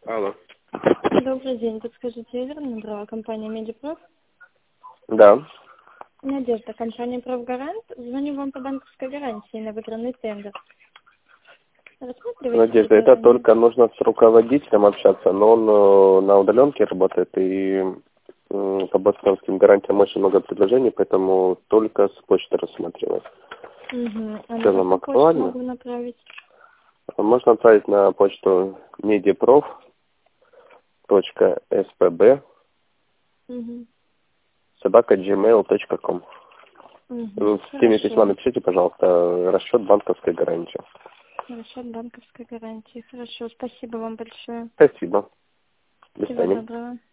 Алло. Добрый день. Подскажите, я верно набрала компания Медипроф? Да. Надежда, компания Профгарант. Звоню вам по банковской гарантии на выигранный тендер. Рассматриваете Надежда, это предложение? только нужно с руководителем общаться, но он на удаленке работает, и по банковским гарантиям очень много предложений, поэтому только с почты рассматривать. Угу. А В на целом какую почту актуально. могу направить? Можно отправить на почту Угу. mediaprof.spb@gmail.com. Угу. В теме письма Хорошо. напишите, пожалуйста, расчет банковской гарантии. Расчет банковской гарантии. Хорошо. Спасибо вам большое. Спасибо. До Всего свидания. доброго.